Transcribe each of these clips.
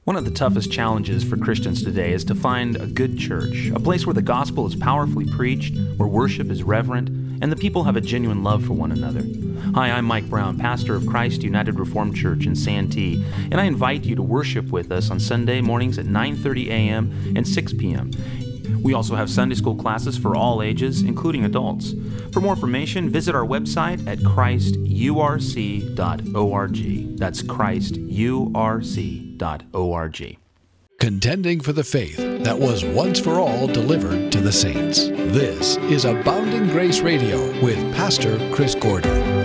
One of the toughest challenges for Christians today is to find a good church, a place where the gospel is powerfully preached, where worship is reverent, and the people have a genuine love for one another. Hi, I'm Mike Brown, pastor of Christ United Reformed Church in Santee, and I invite you to worship with us on Sunday mornings at 9:30 a.m. and 6 p.m. We also have Sunday school classes for all ages, including adults. For more information, visit our website at christurc.org. That's christurc.org. Contending for the faith that was once for all delivered to the saints. This is Abounding Grace Radio with Pastor Chris Gordon.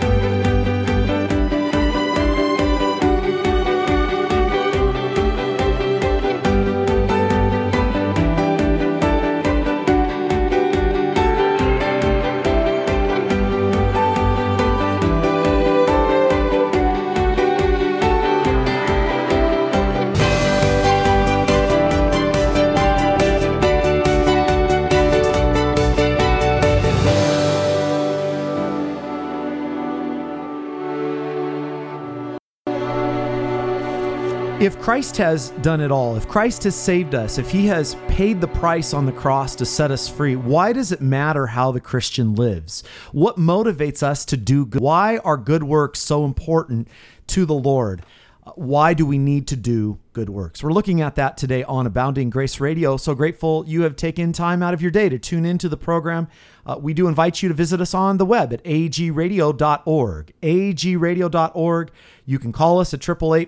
If Christ has done it all, if Christ has saved us, if he has paid the price on the cross to set us free, why does it matter how the Christian lives? What motivates us to do good? Why are good works so important to the Lord? Why do we need to do good works? We're looking at that today on Abounding Grace Radio. So grateful you have taken time out of your day to tune into the program. We do invite you to visit us on the web at agradio.org, agradio.org. You can call us at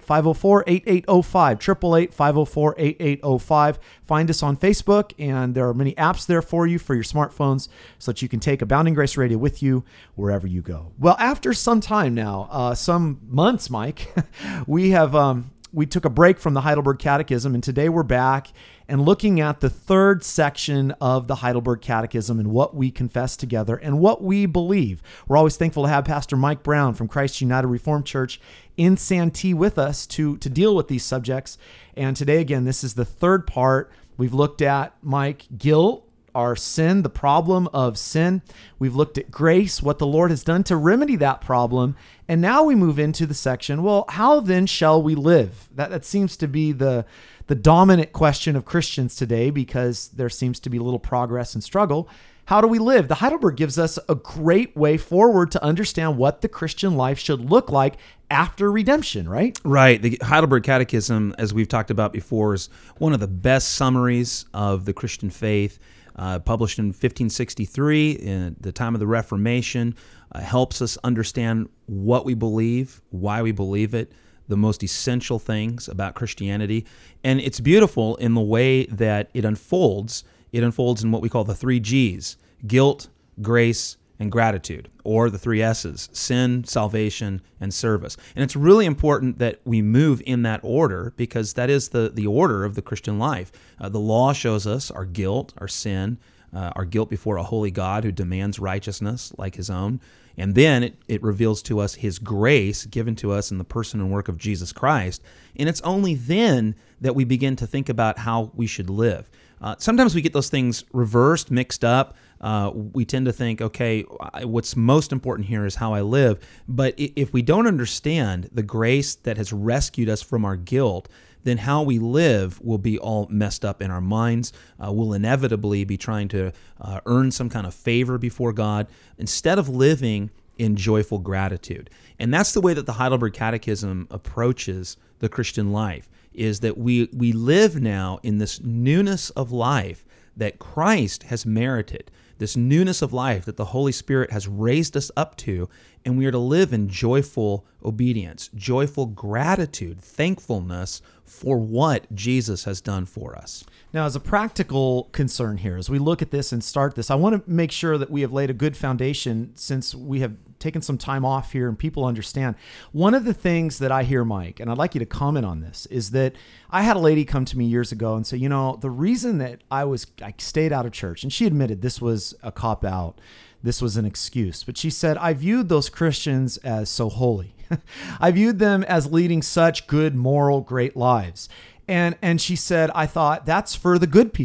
888-504-8805, 888-504-8805. Find us on Facebook, and there are many apps there for you for your smartphones so that you can take Abounding Grace Radio with you wherever you go. Well, after some time now, some months, Mike, we took a break from the Heidelberg Catechism, and today we're back and looking at the third section of the Heidelberg Catechism and what we confess together and what we believe. We're always thankful to have Pastor Mike Brown from Christ United Reformed Church in Santee with us to deal with these subjects. And today, again, this is the third part. We've looked at, Mike, guilt, our sin, the problem of sin. We've looked at grace, what the Lord has done to remedy that problem. And now we move into the section, well, how then shall we live? That seems to be the dominant question of Christians today, because there seems to be little progress and struggle. How do we live? The Heidelberg gives us a great way forward to understand what the Christian life should look like after redemption, right? Right. The Heidelberg Catechism, as we've talked about before, is one of the best summaries of the Christian faith. Published in 1563, in the time of the Reformation, helps us understand what we believe, why we believe it, the most essential things about Christianity. And it's beautiful in the way that it unfolds. It unfolds in what we call the three G's: guilt, grace, and gratitude, or the three S's: sin, salvation, and service. And it's really important that we move in that order, because that is the order of the Christian life. The law shows us our guilt, our sin, our guilt before a holy God who demands righteousness like his own. And then it reveals to us his grace given to us in the person and work of Jesus Christ. And it's only then that we begin to think about how we should live. Sometimes we get those things reversed, mixed up. We tend to think, okay, what's most important here is how I live. But if we don't understand the grace that has rescued us from our guilt, then how we live will be all messed up in our minds. We'll inevitably be trying to earn some kind of favor before God instead of living in joyful gratitude. And that's the way that the Heidelberg Catechism approaches the Christian life, is that we live now in this newness of life that Christ has merited, this newness of life that the Holy Spirit has raised us up to, and we are to live in joyful obedience, joyful gratitude, thankfulness for what Jesus has done for us. Now, as a practical concern here, as we look at this and start this, I want to make sure that we have laid a good foundation, since we have taken some time off here and people understand. One of the things that I hear, Mike, and I'd like you to comment on this, is that I had a lady come to me years ago and say, the reason that I stayed out of church, and she admitted this was a cop-out, this was an excuse, but she said, I viewed those Christians as so holy. I viewed them as leading such good, moral, great lives. And she said, I thought that's for the good people.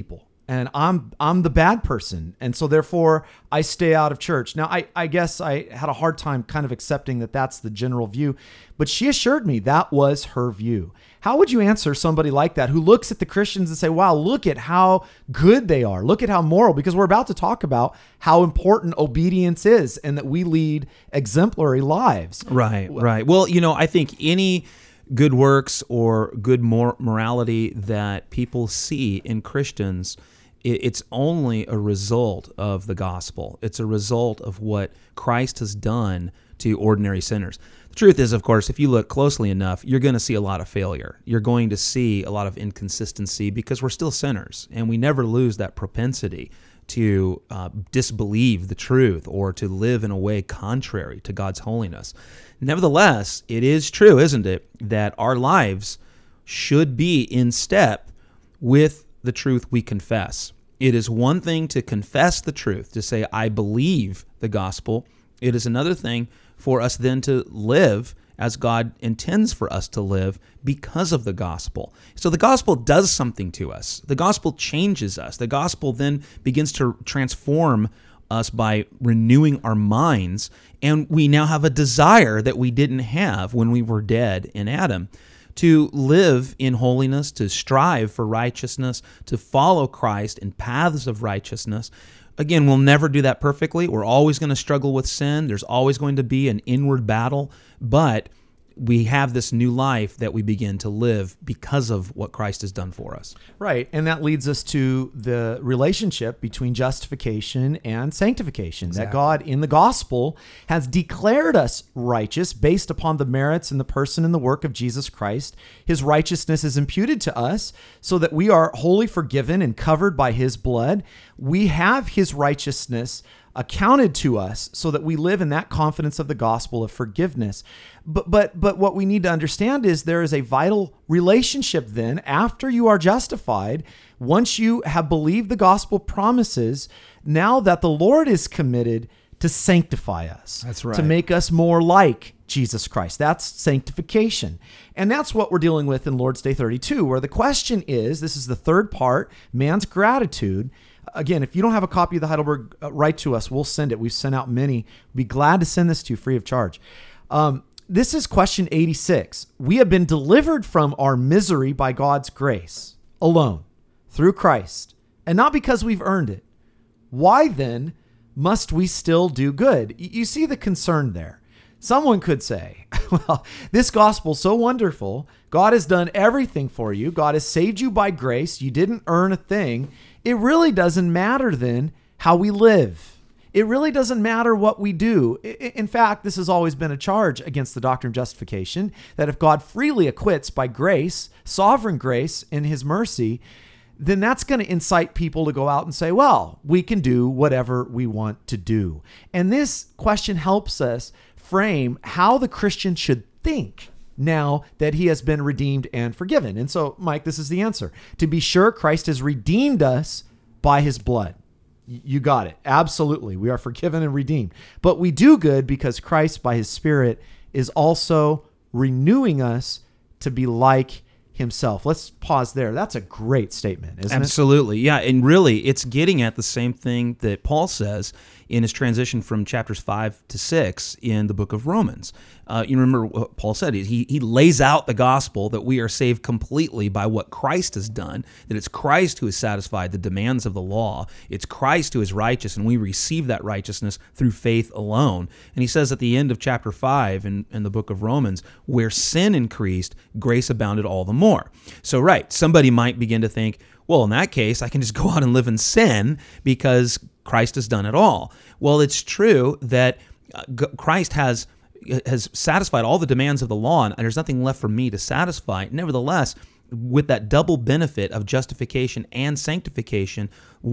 and I'm the bad person, and so therefore I stay out of church. Now, I guess I had a hard time kind of accepting that that's the general view, but she assured me that was her view. How would you answer somebody like that who looks at the Christians and say, wow, look at how good they are. Look at how moral, because we're about to talk about how important obedience is and that we lead exemplary lives. Right. Well, I think any good works or good morality that people see in Christians, it's only a result of the gospel. It's a result of what Christ has done to ordinary sinners. The truth is, of course, if you look closely enough, you're going to see a lot of failure. You're going to see a lot of inconsistency because we're still sinners, and we never lose that propensity to disbelieve the truth or to live in a way contrary to God's holiness. Nevertheless, it is true, isn't it, that our lives should be in step with the truth we confess. It is one thing to confess the truth, to say, I believe the gospel. It is another thing for us then to live as God intends for us to live because of the gospel. So the gospel does something to us. The gospel changes us. The gospel then begins to transform us by renewing our minds, and we now have a desire that we didn't have when we were dead in Adam, to live in holiness, to strive for righteousness, to follow Christ in paths of righteousness. Again, we'll never do that perfectly. We're always going to struggle with sin. There's always going to be an inward battle, but we have this new life that we begin to live because of what Christ has done for us. Right, and that leads us to the relationship between justification and sanctification. Exactly. That God in the gospel has declared us righteous based upon the merits and the person and the work of Jesus Christ. His righteousness is imputed to us so that we are wholly forgiven and covered by his blood. We have his righteousness accounted to us so that we live in that confidence of the gospel of forgiveness. But what we need to understand is there is a vital relationship then after you are justified, once you have believed the gospel promises, now that the Lord is committed to sanctify us. That's right. To make us more like Jesus Christ. That's sanctification. And that's what we're dealing with in Lord's Day 32, where the question is, this is the third part, man's gratitude. Again, if you don't have a copy of the Heidelberg, write to us. We'll send it. We've sent out many. We'd be glad to send this to you free of charge. This is question 86. We have been delivered from our misery by God's grace alone through Christ, and not because we've earned it. Why then must we still do good? You see the concern there. Someone could say, well, this gospel's so wonderful. God has done everything for you. God has saved you by grace. You didn't earn a thing. It really doesn't matter then how we live. It really doesn't matter what we do. In fact, this has always been a charge against the doctrine of justification, that if God freely acquits by grace, sovereign grace in his mercy, then that's going to incite people to go out and say, well, we can do whatever we want to do. And this question helps us frame how the Christian should think now that he has been redeemed and forgiven. And so, Mike, this is the answer. To be sure, Christ has redeemed us by his blood. You got it. Absolutely. We are forgiven and redeemed. But we do good because Christ, by his Spirit, is also renewing us to be like himself. Let's pause there. That's a great statement, isn't it? Absolutely. Yeah. And really, it's getting at the same thing that Paul says in his transition from chapters 5 to 6 in the book of Romans. You remember what Paul said. He lays out the gospel that we are saved completely by what Christ has done, that it's Christ who has satisfied the demands of the law. It's Christ who is righteous, and we receive that righteousness through faith alone. And he says at the end of chapter 5 in the book of Romans, where sin increased, grace abounded all the more. So, right, somebody might begin to think, well, in that case, I can just go out and live in sin because Christ has done it all. Well, it's true that Christ has satisfied all the demands of the law, and there's nothing left for me to satisfy. Nevertheless, with that double benefit of justification and sanctification,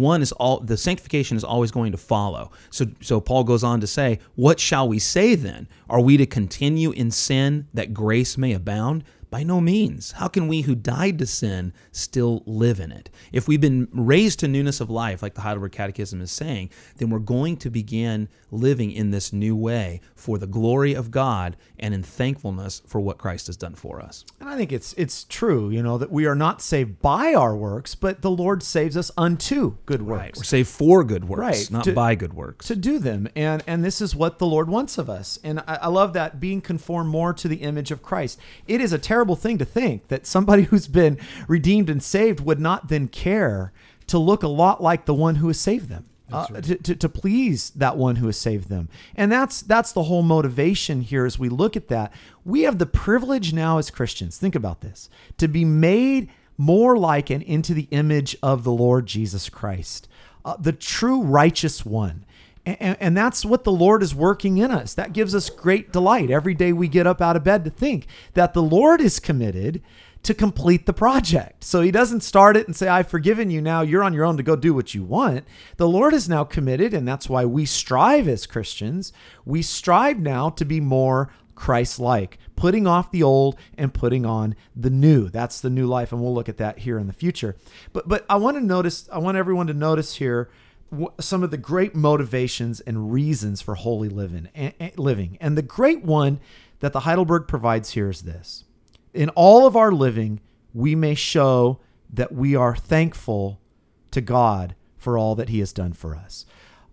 the sanctification is always going to follow. So Paul goes on to say, what shall we say then? Are we to continue in sin that grace may abound? By no means. How can we who died to sin still live in it? If we've been raised to newness of life, like the Heidelberg Catechism is saying, then we're going to begin living in this new way for the glory of God and in thankfulness for what Christ has done for us. And I think it's true, that we are not saved by our works, but the Lord saves us unto good works. Right. We're saved for good works, Right. not by good works. To do them. And this is what the Lord wants of us. And I love that, being conformed more to the image of Christ. It is a terrible thing to think that somebody who's been redeemed and saved would not then care to look a lot like the one who has saved them. Right. To please that one who has saved them. And that's the whole motivation here as we look at that. We have the privilege now as Christians, think about this, to be made more like and into the image of the Lord Jesus Christ, the true righteous one. And that's what the Lord is working in us. That gives us great delight every day we get up out of bed to think that the Lord is committed to complete the project. So he doesn't start it and say, I've forgiven you, now you're on your own to go do what you want. The Lord is now committed, and that's why we strive as Christians. We strive now to be more Christ-like, putting off the old and putting on the new. That's the new life, and we'll look at that here in the future. But I want everyone to notice here some of the great motivations and reasons for holy living. And the great one that the Heidelberg provides here is this: in all of our living, we may show that we are thankful to God for all that he has done for us.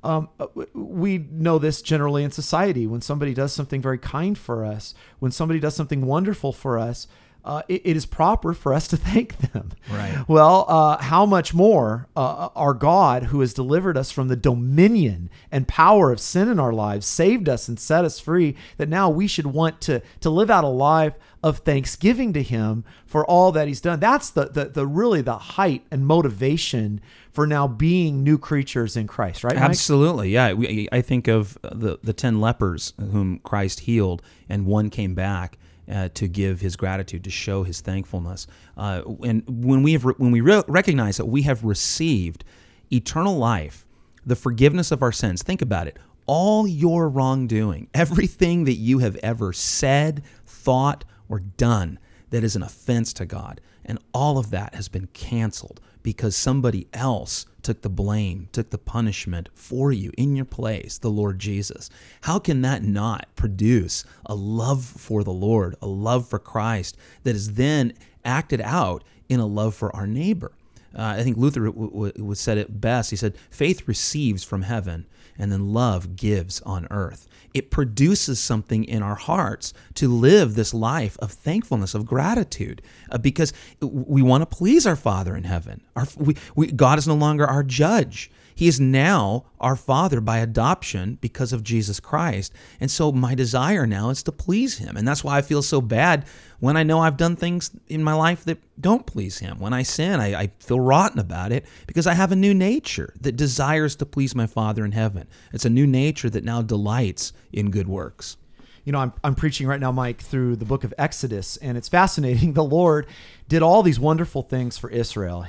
We know this generally in society. When somebody does something very kind for us, when somebody does something wonderful for us, it is proper for us to thank them. Right. Well, how much more our God, who has delivered us from the dominion and power of sin in our lives, saved us and set us free, that now we should want to live out a life of thanksgiving to him for all that he's done. That's the really the height and motivation for now being new creatures in Christ, right, Mike? Absolutely, yeah. I think of the 10 lepers whom Christ healed, and one came back to give his gratitude, to show his thankfulness. And when we recognize that we have received eternal life, the forgiveness of our sins, think about it. All your wrongdoing, everything that you have ever said, thought, or done that is an offense to God, and all of that has been canceled because somebody else took the blame, took the punishment for you in your place, the Lord Jesus. How can that not produce a love for the Lord, a love for Christ that is then acted out in a love for our neighbor? I think Luther would said it best. He said, faith receives from heaven, and then love gives on earth. It produces something in our hearts to live this life of thankfulness, of gratitude, because we want to please our Father in heaven. God is no longer our judge. He is now our Father by adoption because of Jesus Christ. And so my desire now is to please him. And that's why I feel so bad when I know I've done things in my life that don't please him. When I sin, I feel rotten about it because I have a new nature that desires to please my Father in heaven. It's a new nature that now delights in good works. You know, I'm preaching right now, Mike, through the book of Exodus, and it's fascinating. The Lord did all these wonderful things for Israel.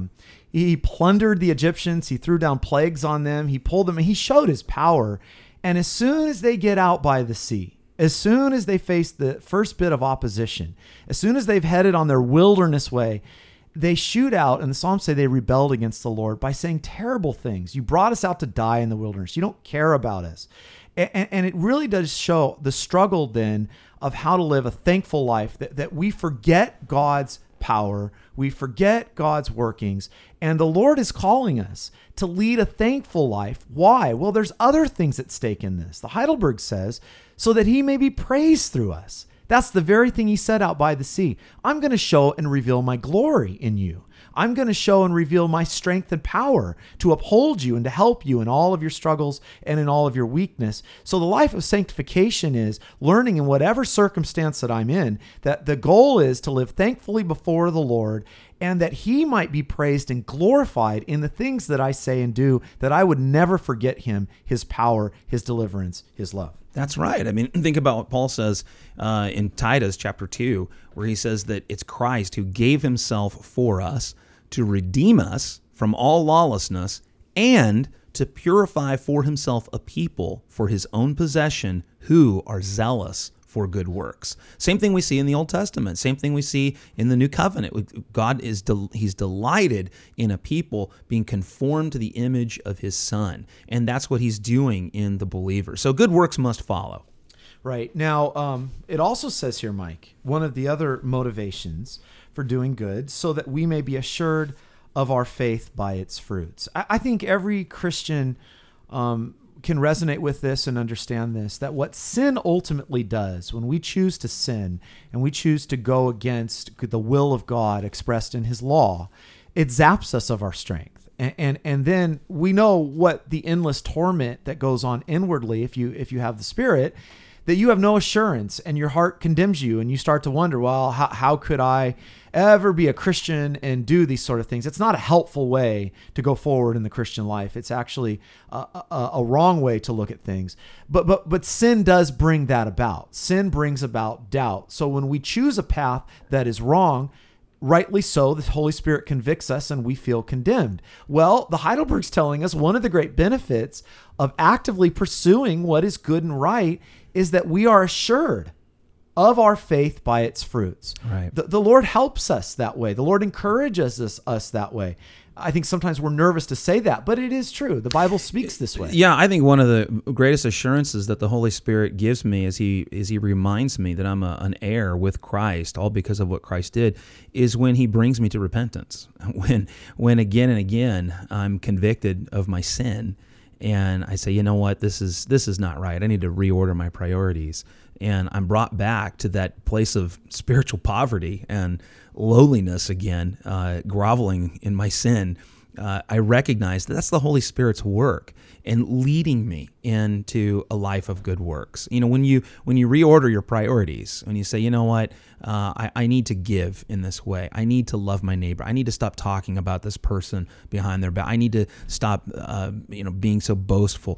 He plundered the Egyptians. He threw down plagues on them. He pulled them, and he showed his power. And as soon as they get out by the sea, as soon as they face the first bit of opposition, as soon as they've headed on their wilderness way, they shoot out, and the Psalms say they rebelled against the Lord by saying terrible things. You brought us out to die in the wilderness. You don't care about us. And it really does show the struggle then of how to live a thankful life, that we forget God's power, we forget God's workings, and the Lord is calling us to lead a thankful life. Why? Well, there's other things at stake in this. The Heidelberg says, so that he may be praised through us. That's the very thing he said out by the sea. I'm going to show and reveal my glory in you. I'm going to show and reveal my strength and power to uphold you and to help you in all of your struggles and in all of your weakness. So the life of sanctification is learning in whatever circumstance that I'm in, that the goal is to live thankfully before the Lord, and that he might be praised and glorified in the things that I say and do, that I would never forget him, his power, his deliverance, his love. That's right. I mean, think about what Paul says in Titus chapter 2, where he says that it's Christ who gave himself for us to redeem us from all lawlessness and to purify for himself a people for his own possession who are zealous for good works. Same thing we see in the Old Testament. Same thing we see in the New Covenant. God He's delighted in a people being conformed to the image of His Son, and that's what He's doing in the believer. So good works must follow. Right. Now, it also says here, Mike, one of the other motivations for doing good, so that we may be assured of our faith by its fruits. I think every Christian can resonate with this and understand this, that what sin ultimately does when we choose to sin and we choose to go against the will of God expressed in His law, it zaps us of our strength. And then we know what the endless torment that goes on inwardly if you have the Spirit, that you have no assurance and your heart condemns you and you start to wonder, well, how could I ever be a Christian and do these sort of things? It's not a helpful way to go forward in the Christian life. It's actually a wrong way to look at things. But sin does bring that about. Sin brings about doubt. So when we choose a path that is wrong, rightly so, the Holy Spirit convicts us and we feel condemned. Well, the Heidelberg's telling us one of the great benefits of actively pursuing what is good and right is that we are assured of our faith by its fruits. Right. The Lord helps us that way. The Lord encourages us that way. I think sometimes we're nervous to say that, but it is true. The Bible speaks this way. Yeah, I think one of the greatest assurances that the Holy Spirit gives me as He reminds me that I'm an heir with Christ, all because of what Christ did, is when He brings me to repentance. When again and again I'm convicted of my sin, and I say, you know what, this is not right. I need to reorder my priorities. And I'm brought back to that place of spiritual poverty and lowliness again, groveling in my sin. I recognize that that's the Holy Spirit's work in leading me into a life of good works. You know, when you reorder your priorities, when you say, you know what, I need to give in this way. I need to love my neighbor. I need to stop talking about this person behind their back. I need to stop, being so boastful.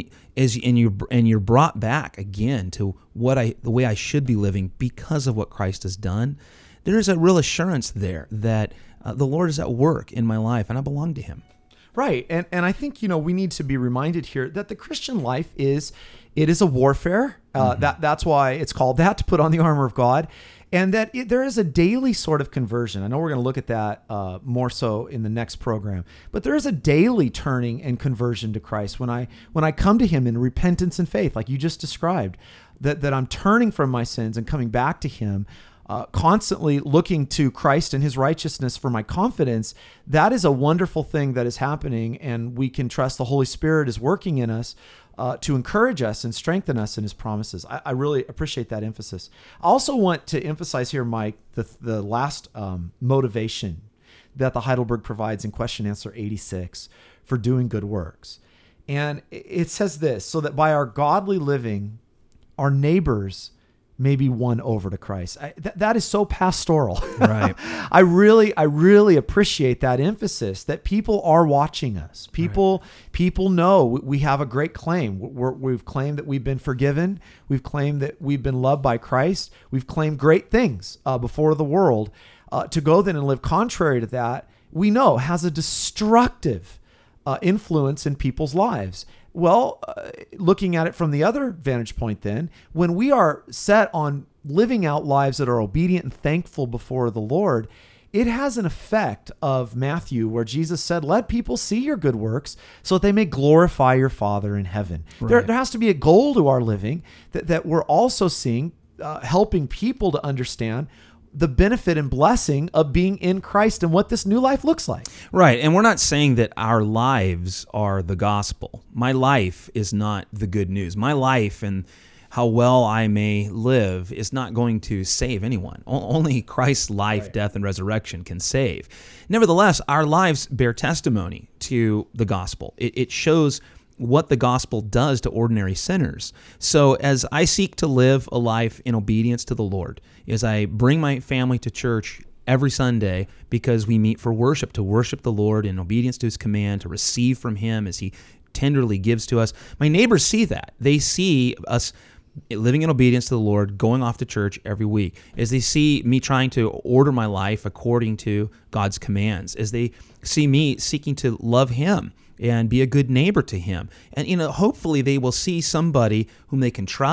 You're brought back again to the way I should be living because of what Christ has done. There's a real assurance there that the Lord is at work in my life and I belong to Him. Right. And I think, we need to be reminded here that the Christian life is a warfare. That's why it's called that, to put on the armor of God. And that there is a daily sort of conversion. I know we're going to look at that more so in the next program. But there is a daily turning and conversion to Christ when I come to Him in repentance and faith, like you just described, that I'm turning from my sins and coming back to Him. Constantly looking to Christ and His righteousness for my confidence. That is a wonderful thing that is happening, and we can trust the Holy Spirit is working in us to encourage us and strengthen us in His promises. I really appreciate that emphasis. I also want to emphasize here, Mike, the last motivation that the Heidelberg provides in question answer 86 for doing good works. And it says this, so that by our godly living, our neighbors may be won over to Christ. That is so pastoral. Right. I really appreciate that emphasis that people are watching us. People know we have a great claim. We've claimed that we've been forgiven. We've claimed that we've been loved by Christ. We've claimed great things before the world. To go then and live contrary to that, we know has a destructive influence in people's lives. Well, looking at it from the other vantage point then, when we are set on living out lives that are obedient and thankful before the Lord, it has an effect of Matthew where Jesus said, let people see your good works so that they may glorify your Father in heaven. Right. There has to be a goal to our living that we're also seeing, helping people to understand the benefit and blessing of being in Christ and what this new life looks like. Right. And we're not saying that our lives are the gospel. My life is not the good news. My life and how well I may live is not going to save anyone. Only Christ's life, right, death, and resurrection can save. Nevertheless, our lives bear testimony to the gospel. It shows what the gospel does to ordinary sinners. So as I seek to live a life in obedience to the Lord, as I bring my family to church every Sunday because we meet for worship, to worship the Lord in obedience to His command, to receive from Him as He tenderly gives to us, my neighbors see that. They see us living in obedience to the Lord, going off to church every week, as they see me trying to order my life according to God's commands, as they see me seeking to love Him and be a good neighbor to Him. And, hopefully they will see somebody whom they can trust,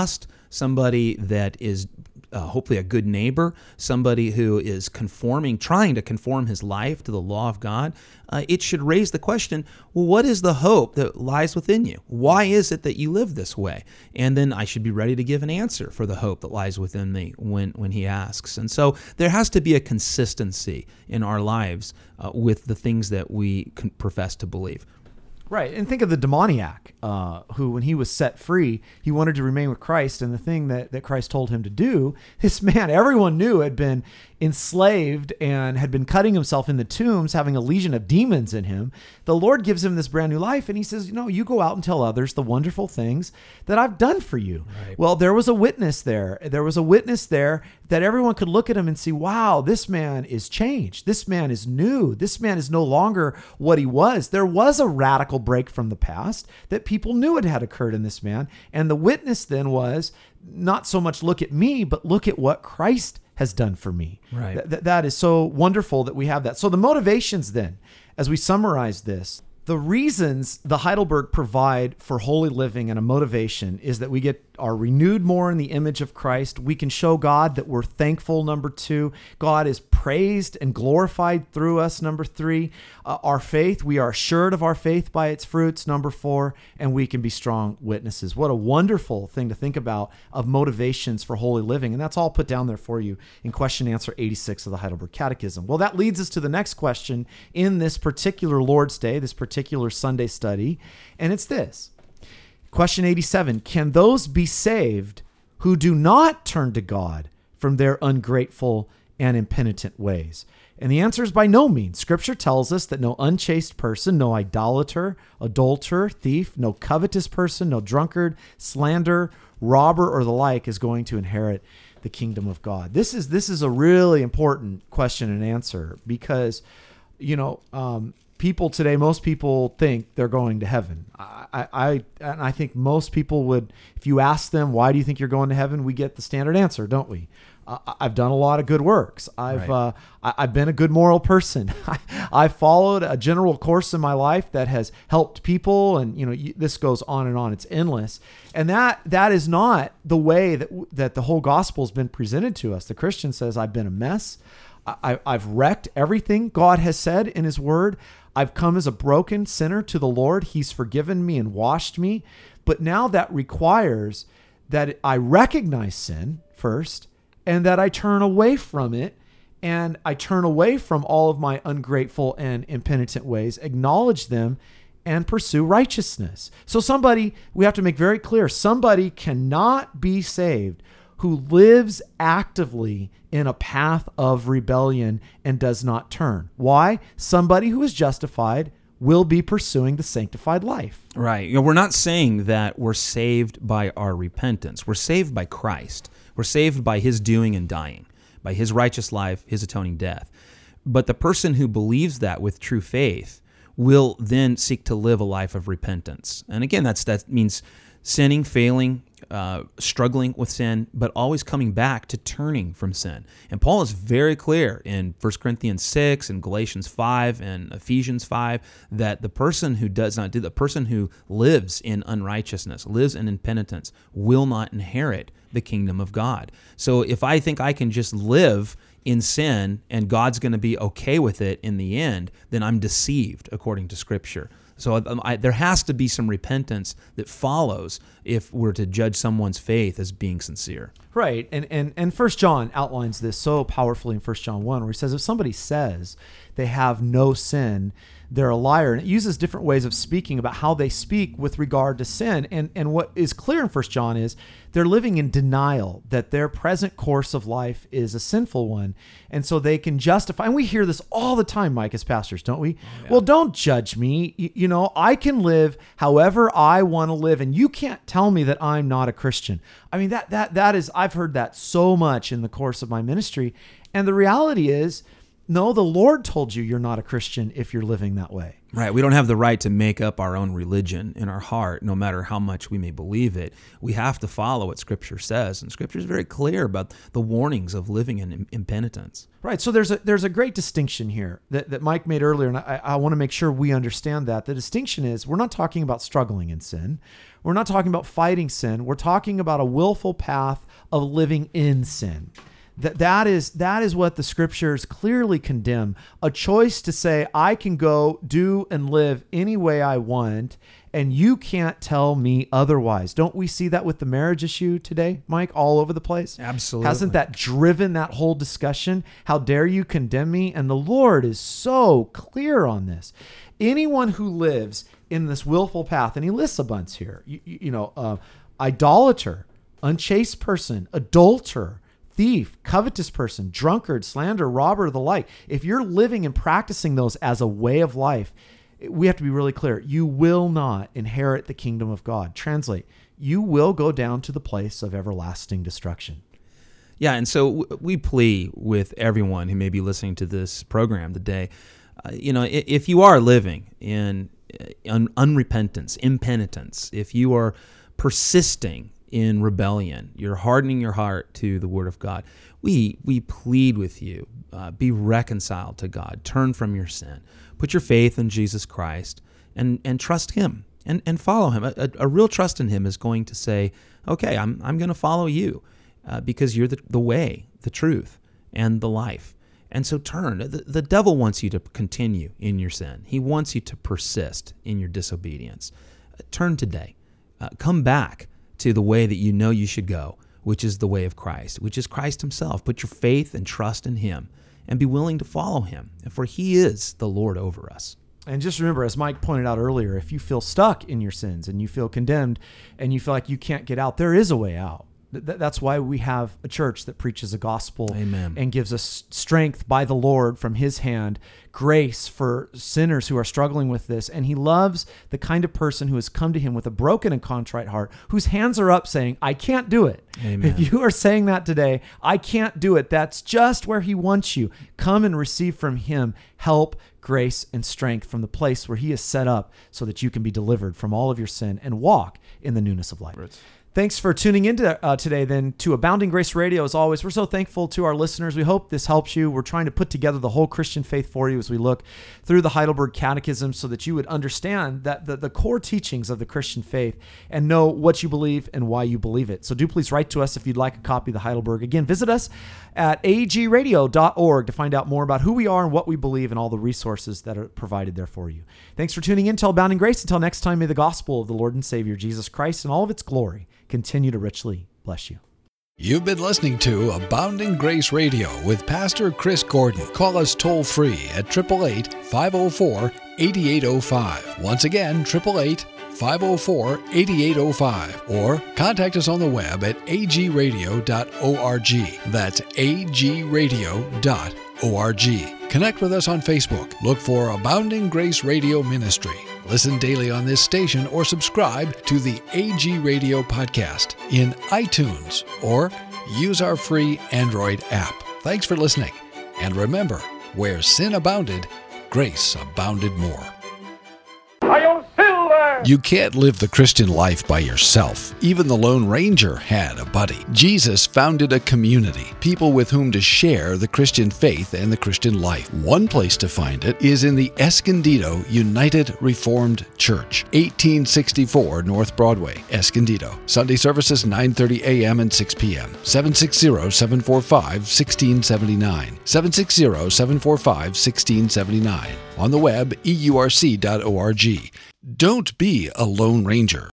somebody that is hopefully a good neighbor, somebody who is trying to conform his life to the law of God, it should raise the question, well, what is the hope that lies within you? Why is it that you live this way? And then I should be ready to give an answer for the hope that lies within me when he asks. And so there has to be a consistency in our lives with the things that we profess to believe. Right. And think of the demoniac who, when he was set free, he wanted to remain with Christ. And the thing that Christ told him to do, this man, everyone knew, had been enslaved and had been cutting himself in the tombs, having a legion of demons in him. The Lord gives him this brand new life. And he says, you go out and tell others the wonderful things that I've done for you. Right. Well, there was a witness there. There was a witness there that everyone could look at him and see, wow, this man is changed. This man is new. This man is no longer what he was. There was a radical break from the past that people knew it had occurred in this man. And the witness then was not so much look at me, but look at what Christ has done for me. Right. That is so wonderful that we have that. So the motivations then, as we summarize this, the reasons the Heidelberg provide for holy living and a motivation is that we are renewed more in the image of Christ. We can show God that we're thankful, number 2. God is praised and glorified through us, number 3. Our faith, we are assured of our faith by its fruits, number 4. And we can be strong witnesses. What a wonderful thing to think about of motivations for holy living. And that's all put down there for you in question and answer 86 of the Heidelberg Catechism. Well, that leads us to the next question in this particular Lord's Day, this particular Sunday study. And it's this. Question 87, can those be saved who do not turn to God from their ungrateful and impenitent ways? And the answer is by no means. Scripture tells us that no unchaste person, no idolater, adulterer, thief, no covetous person, no drunkard, slanderer, robber, or the like is going to inherit the kingdom of God. This is a really important question and answer because, people today, most people think they're going to heaven. I think most people would, if you ask them, why do you think you're going to heaven? We get the standard answer, don't we? I've done a lot of good works. I've been a good moral person. I've followed a general course in my life that has helped people, and this goes on and on. It's endless, and that is not the way that the whole gospel has been presented to us. The Christian says, "I've been a mess. I've wrecked everything God has said in His Word. I've come as a broken sinner to the Lord. He's forgiven me and washed me. But now that requires that I recognize sin first and that I turn away from it, and I turn away from all of my ungrateful and impenitent ways, acknowledge them, and pursue righteousness." So we have to make very clear, somebody cannot be saved who lives actively in a path of rebellion and does not turn. Why? Somebody who is justified will be pursuing the sanctified life. Right. We're not saying that we're saved by our repentance. We're saved by Christ. We're saved by His doing and dying, by His righteous life, His atoning death. But the person who believes that with true faith will then seek to live a life of repentance. And again, that means sinning, failing, struggling with sin, but always coming back to turning from sin. And Paul is very clear in 1 Corinthians 6 and Galatians 5 and Ephesians 5 that the person who does not do, the person who lives in unrighteousness, lives in impenitence, will not inherit the kingdom of God. So if I think I can just live in sin and God's going to be okay with it in the end, then I'm deceived according to Scripture. So there has to be some repentance that follows if we're to judge someone's faith as being sincere. Right. And 1 John outlines this so powerfully in 1 John 1, where he says, if somebody says they have no sin, they're a liar. And it uses different ways of speaking about how they speak with regard to sin. And what is clear in 1 John is they're living in denial that their present course of life is a sinful one. And so they can justify, and we hear this all the time, Mike, as pastors, don't we? Oh, yeah. Well, don't judge me. I can live however I want to live, and you can't tell me that I'm not a Christian. I mean, that is, I've heard that so much in the course of my ministry. And the reality is, No, the Lord told you you're not a Christian if you're living that way. Right. We don't have the right to make up our own religion in our heart, no matter how much we may believe it. We have to follow what Scripture says, and Scripture is very clear about the warnings of living in impenitence. Right. So there's a great distinction here that Mike made earlier, and I want to make sure we understand that. The distinction is we're not talking about struggling in sin. We're not talking about fighting sin. We're talking about a willful path of living in sin. That is what the Scriptures clearly condemn. A choice to say, I can go do and live any way I want, and you can't tell me otherwise. Don't we see that with the marriage issue today, Mike, all over the place? Absolutely. Hasn't that driven that whole discussion? How dare you condemn me? And the Lord is so clear on this. Anyone who lives in this willful path, and he lists a bunch here, idolater, unchaste person, adulterer, thief, covetous person, drunkard, slanderer, robber, the like. If you're living and practicing those as a way of life, we have to be really clear. You will not inherit the kingdom of God. Translate, you will go down to the place of everlasting destruction. Yeah, and so we plea with everyone who may be listening to this program today, if you are living in unrepentance, impenitence, if you are persisting in rebellion, you're hardening your heart to the Word of God, we plead with you, be reconciled to God, turn from your sin, put your faith in Jesus Christ, and trust Him, and follow Him. A real trust in Him is going to say, okay, I'm going to follow you because you're the way, the truth, and the life. And so turn. The devil wants you to continue in your sin. He wants you to persist in your disobedience. Turn today. Come back to the way that you know you should go, which is the way of Christ, which is Christ Himself. Put your faith and trust in Him and be willing to follow Him, for He is the Lord over us. And just remember, as Mike pointed out earlier, if you feel stuck in your sins and you feel condemned and you feel like you can't get out, there is a way out. That's why we have a church that preaches a gospel. Amen. And gives us strength by the Lord from His hand, grace for sinners who are struggling with this. And He loves the kind of person who has come to Him with a broken and contrite heart, whose hands are up saying, I can't do it. Amen. If you are saying that today, I can't do it, that's just where He wants you. Come and receive from Him help, grace, and strength from the place where He is set up so that you can be delivered from all of your sin and walk in the newness of life. Right. Thanks for tuning in today then to Abounding Grace Radio. As always, we're so thankful to our listeners. We hope this helps you. We're trying to put together the whole Christian faith for you as we look through the Heidelberg Catechism so that you would understand that the core teachings of the Christian faith and know what you believe and why you believe it. So do please write to us if you'd like a copy of the Heidelberg. Again, visit us at agradio.org to find out more about who we are and what we believe and all the resources that are provided there for you. Thanks for tuning in to Abounding Grace. Until next time, may the gospel of the Lord and Savior Jesus Christ and all of its glory continue to richly bless you. You've been listening to Abounding Grace Radio with Pastor Chris Gordon. Call us toll-free at 888-504-8805. Once again, 888-504-8805. Or contact us on the web at agradio.org. That's agradio.org. Connect with us on Facebook. Look for Abounding Grace Radio Ministry. Listen daily on this station or subscribe to the AG Radio podcast in iTunes or use our free Android app. Thanks for listening. And remember, where sin abounded, grace abounded more. You can't live the Christian life by yourself. Even the Lone Ranger had a buddy. Jesus founded a community, people with whom to share the Christian faith and the Christian life. One place to find it is in the Escondido United Reformed Church, 1864 North Broadway, Escondido. Sunday services 9:30 a.m. and 6 p.m. 760-745-1679. 760-745-1679. On the web, eurc.org. Don't be a Lone Ranger.